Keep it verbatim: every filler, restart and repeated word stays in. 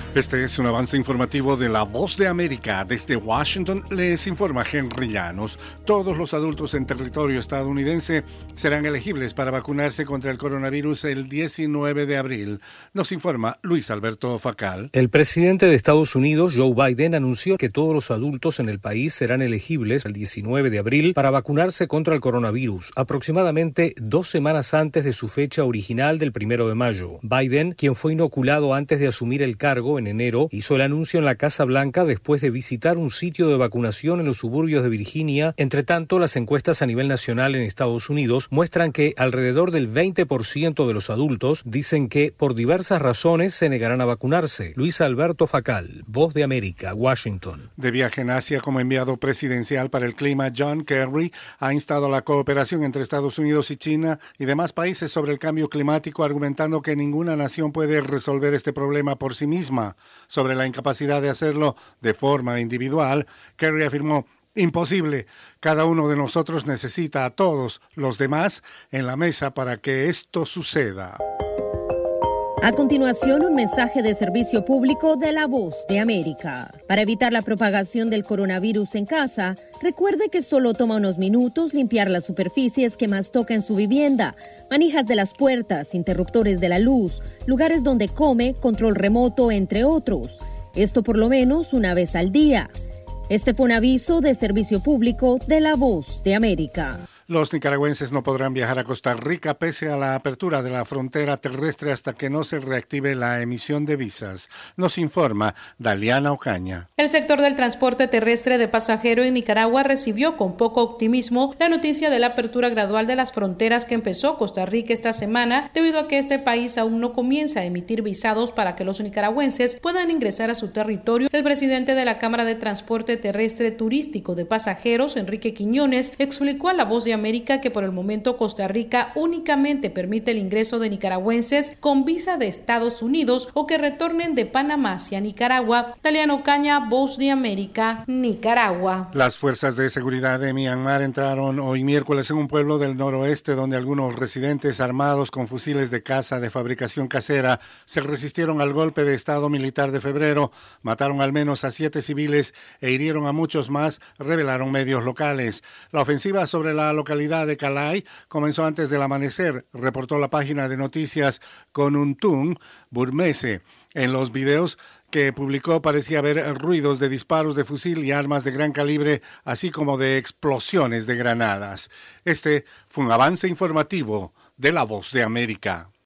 Este es un avance informativo de La Voz de América. Desde Washington les informa Henry Llanos. Todos los adultos en territorio estadounidense serán elegibles para vacunarse contra el coronavirus el diecinueve de abril. Nos informa Luis Alberto Facal. El presidente de Estados Unidos, Joe Biden, anunció que todos los adultos en el país serán elegibles el diecinueve de abril para vacunarse contra el coronavirus, aproximadamente dos semanas antes de su fecha original del primero de mayo. Biden, quien fue inoculado antes de asumir el cargo en enero, hizo el anuncio en la Casa Blanca después de visitar un sitio de vacunación en los suburbios de Virginia. Entre tanto, las encuestas a nivel nacional en Estados Unidos muestran que alrededor del veinte por ciento de los adultos dicen que por diversas razones se negarán a vacunarse. Luis Alberto Facal, Voz de América, Washington. De viaje en Asia como enviado presidencial para el clima, John Kerry ha instado la cooperación entre Estados Unidos y China y demás países sobre el cambio climático, argumentando que ninguna nación puede resolver este problema por sí misma. Sobre la incapacidad de hacerlo de forma individual, Kerry afirmó: imposible. Cada uno de nosotros necesita a todos los demás en la mesa para que esto suceda. A continuación, un mensaje de servicio público de La Voz de América. Para evitar la propagación del coronavirus en casa, recuerde que solo toma unos minutos limpiar las superficies que más toca en su vivienda, manijas de las puertas, interruptores de la luz, lugares donde come, control remoto, entre otros. Esto por lo menos una vez al día. Este fue un aviso de servicio público de La Voz de América. Los nicaragüenses no podrán viajar a Costa Rica pese a la apertura de la frontera terrestre hasta que no se reactive la emisión de visas. Nos informa Daliana Ocaña. El sector del transporte terrestre de pasajero en Nicaragua recibió con poco optimismo la noticia de la apertura gradual de las fronteras que empezó Costa Rica esta semana, debido a que este país aún no comienza a emitir visados para que los nicaragüenses puedan ingresar a su territorio. El presidente de la Cámara de Transporte Terrestre Turístico de Pasajeros, Enrique Quiñones, explicó a La Voz de América que por el momento Costa Rica únicamente permite el ingreso de nicaragüenses con visa de Estados Unidos o que retornen de Panamá hacia Nicaragua. Daliano Caña, Voz de América, Nicaragua. Las fuerzas de seguridad de Myanmar entraron hoy miércoles en un pueblo del noroeste donde algunos residentes armados con fusiles de caza de fabricación casera se resistieron al golpe de estado militar de febrero, mataron al menos a siete civiles e hirieron a muchos más, revelaron medios locales. La ofensiva sobre la localidad de Kalay comenzó antes del amanecer, reportó la página de noticias Konuntun Burmese. En los videos que publicó parecía haber ruidos de disparos de fusil y armas de gran calibre, así como de explosiones de granadas. Este fue un avance informativo de La Voz de América.